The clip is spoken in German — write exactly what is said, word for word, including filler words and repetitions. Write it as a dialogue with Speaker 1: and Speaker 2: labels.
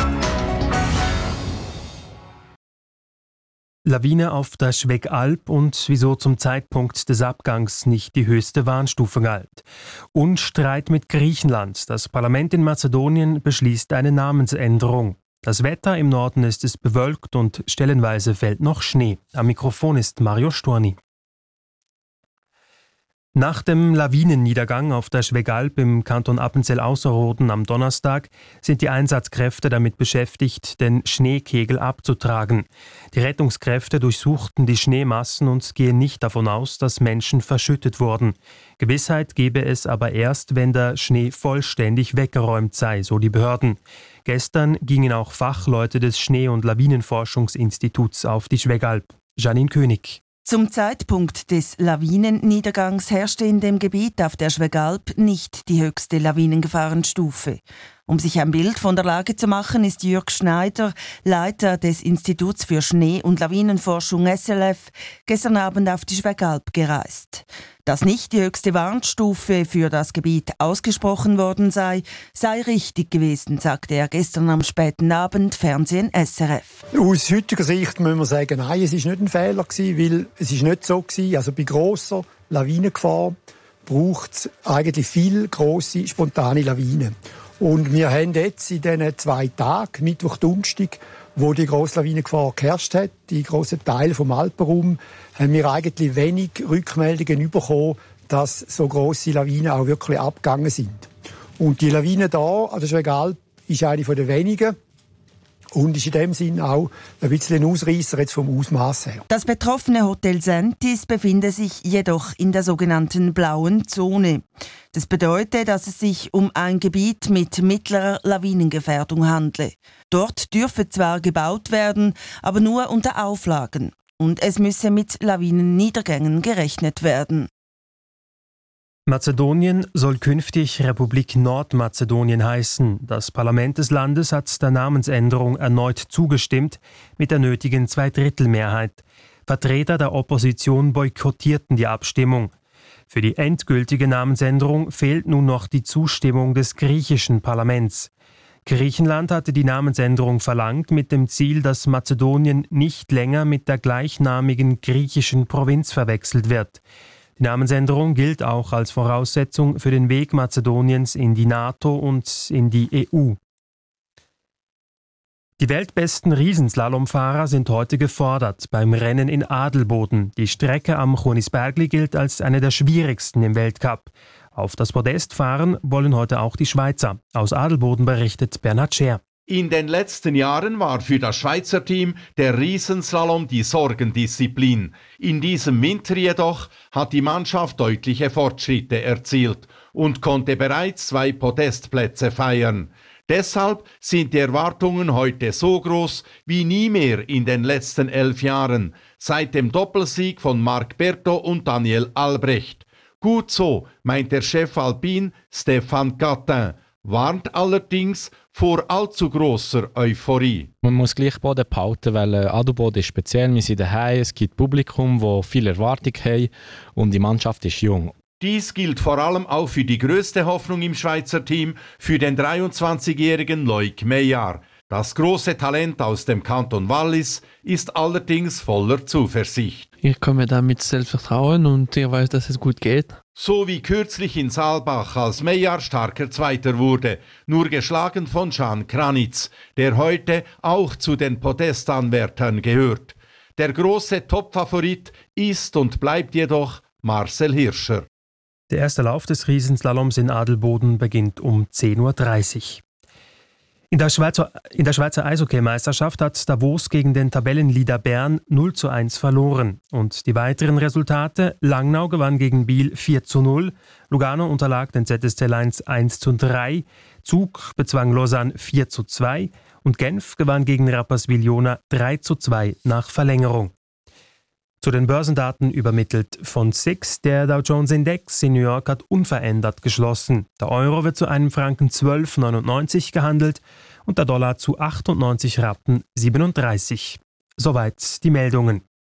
Speaker 1: Lawine auf der Schwegalp und wieso zum Zeitpunkt des Abgangs nicht die höchste Warnstufe galt. Und Streit mit Griechenland. Das Parlament in Mazedonien beschließt eine Namensänderung. Das Wetter im Norden ist es bewölkt und stellenweise fällt noch Schnee. Am Mikrofon ist Mario Storni. Nach dem Lawinenniedergang auf der Schwegalp im Kanton Appenzell-Ausserrhoden am Donnerstag sind die Einsatzkräfte damit beschäftigt, den Schneekegel abzutragen. Die Rettungskräfte durchsuchten die Schneemassen und gehen nicht davon aus, dass Menschen verschüttet wurden. Gewissheit gebe es aber erst, wenn der Schnee vollständig weggeräumt sei, so die Behörden. Gestern gingen auch Fachleute des Schnee- und Lawinenforschungsinstituts auf die Schwegalp. Janine König.
Speaker 2: Zum Zeitpunkt des Lawinenniedergangs herrschte in dem Gebiet auf der Schwegalp nicht die höchste Lawinengefahrenstufe. Um sich ein Bild von der Lage zu machen, ist Jürg Schneider, Leiter des Instituts für Schnee- und Lawinenforschung S L F, gestern Abend auf die Schwegalp gereist. Dass nicht die höchste Warnstufe für das Gebiet ausgesprochen worden sei, sei richtig gewesen, sagte er gestern am späten Abend, Fernsehen S R F.
Speaker 3: Aus heutiger Sicht müssen wir sagen, nein, es war nicht ein Fehler gewesen, weil es ist nicht so gewesen. Also bei grosser Lawinengefahr braucht es eigentlich viel grosse, spontane Lawinen. Und wir haben jetzt in diesen zwei Tagen, Mittwoch, Donnerstag, wo die grosse Lawinengefahr geherrscht hat, die grossen Teile vom Alpenraum, haben wir eigentlich wenig Rückmeldungen bekommen, dass so grosse Lawinen auch wirklich abgegangen sind. Und die Lawine hier an der Schwegalp ist eine der wenigen und ist in dem Sinn auch ein bisschen ein Ausreisser jetzt vom Ausmaß her.
Speaker 2: Das betroffene Hotel Sentis befindet sich jedoch in der sogenannten blauen Zone. Das bedeutet, dass es sich um ein Gebiet mit mittlerer Lawinengefährdung handle. Dort dürfe zwar gebaut werden, aber nur unter Auflagen. Und es müsse mit Lawinenniedergängen gerechnet werden.
Speaker 1: Mazedonien soll künftig Republik Nordmazedonien heißen. Das Parlament des Landes hat der Namensänderung erneut zugestimmt, mit der nötigen Zweidrittelmehrheit. Vertreter der Opposition boykottierten die Abstimmung. Für die endgültige Namensänderung fehlt nun noch die Zustimmung des griechischen Parlaments. Griechenland hatte die Namensänderung verlangt mit dem Ziel, dass Mazedonien nicht länger mit der gleichnamigen griechischen Provinz verwechselt wird. Die Namensänderung gilt auch als Voraussetzung für den Weg Mazedoniens in die NATO und in die E U. Die weltbesten Riesenslalomfahrer sind heute gefordert beim Rennen in Adelboden. Die Strecke am Chonisbergli gilt als eine der schwierigsten im Weltcup. Auf das Podest fahren wollen heute auch die Schweizer. Aus Adelboden berichtet Bernhard Scher.
Speaker 4: In den letzten Jahren war für das Schweizer Team der Riesenslalom die Sorgendisziplin. In diesem Winter jedoch hat die Mannschaft deutliche Fortschritte erzielt und konnte bereits zwei Podestplätze feiern. Deshalb sind die Erwartungen heute so groß wie nie mehr in den letzten elf Jahren, seit dem Doppelsieg von Marc Berthaud und Daniel Albrecht. Gut so, meint der Chef Alpin Stéphane Catin, warnt allerdings vor allzu grosser Euphorie.
Speaker 5: Man muss gleich Boden behalten, weil Adelboden ist speziell. Wir sind daheim, es gibt Publikum, das viel Erwartung hat und die Mannschaft ist jung.
Speaker 4: Dies gilt vor allem auch für die größte Hoffnung im Schweizer Team, für den dreiundzwanzigjährigen Loic Meillard. Das große Talent aus dem Kanton Wallis ist allerdings voller Zuversicht.
Speaker 6: Ich komme da mit Selbstvertrauen und ich weiß, dass es gut geht.
Speaker 4: So wie kürzlich in Saalbach, als Meillard starker Zweiter wurde, nur geschlagen von Can Kranitz, der heute auch zu den Podestanwärtern gehört. Der große Topfavorit ist und bleibt jedoch Marcel Hirscher.
Speaker 1: Der erste Lauf des Riesenslaloms in Adelboden beginnt um zehn Uhr dreißig. In der Schweizer, in der Schweizer Eishockey-Meisterschaft hat Davos gegen den Tabellenleader Bern null zu eins verloren. Und die weiteren Resultate: Langnau gewann gegen Biel vier zu null, Lugano unterlag den Z S C Lions eins zu drei, Zug bezwang Lausanne vier zu zwei und Genf gewann gegen Rapperswil-Jona drei zu zwei nach Verlängerung. Zu den Börsendaten übermittelt von S I X. Der Dow Jones Index in New York hat unverändert geschlossen. Der Euro wird zu einem Franken zwölf Komma neunundneunzig gehandelt und der Dollar zu achtundneunzig Rappen siebenunddreißig. Soweit die Meldungen.